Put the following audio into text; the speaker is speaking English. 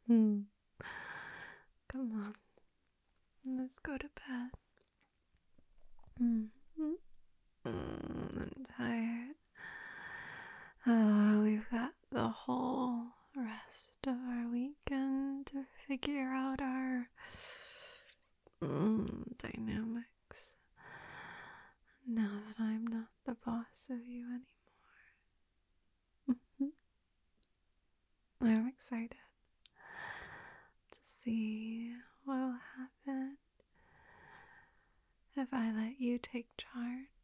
Hmm. Come on, let's go to bed. Mm. I'm tired. We've got the whole rest of our weekend to figure out our dynamics. Now that I'm not the boss of you anymore. I'm excited to see what'll happen if I let you take charge.